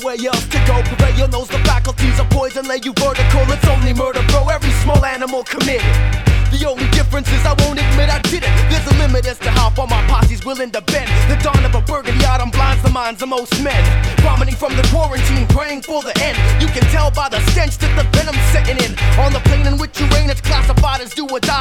nowhere else to go. Purveyor knows the faculties of poison, lay you vertical. It's only murder, bro, every small animal committed. The only difference is I won't admit I did it. There's a limit as to how far my posse's willing to bend. The dawn of a burgundy autumn blinds the minds of most men. Vomiting from the quarantine, praying for the end. You can tell by the stench that the venom's setting in. On the plane in which you reign, it's classified as do or die.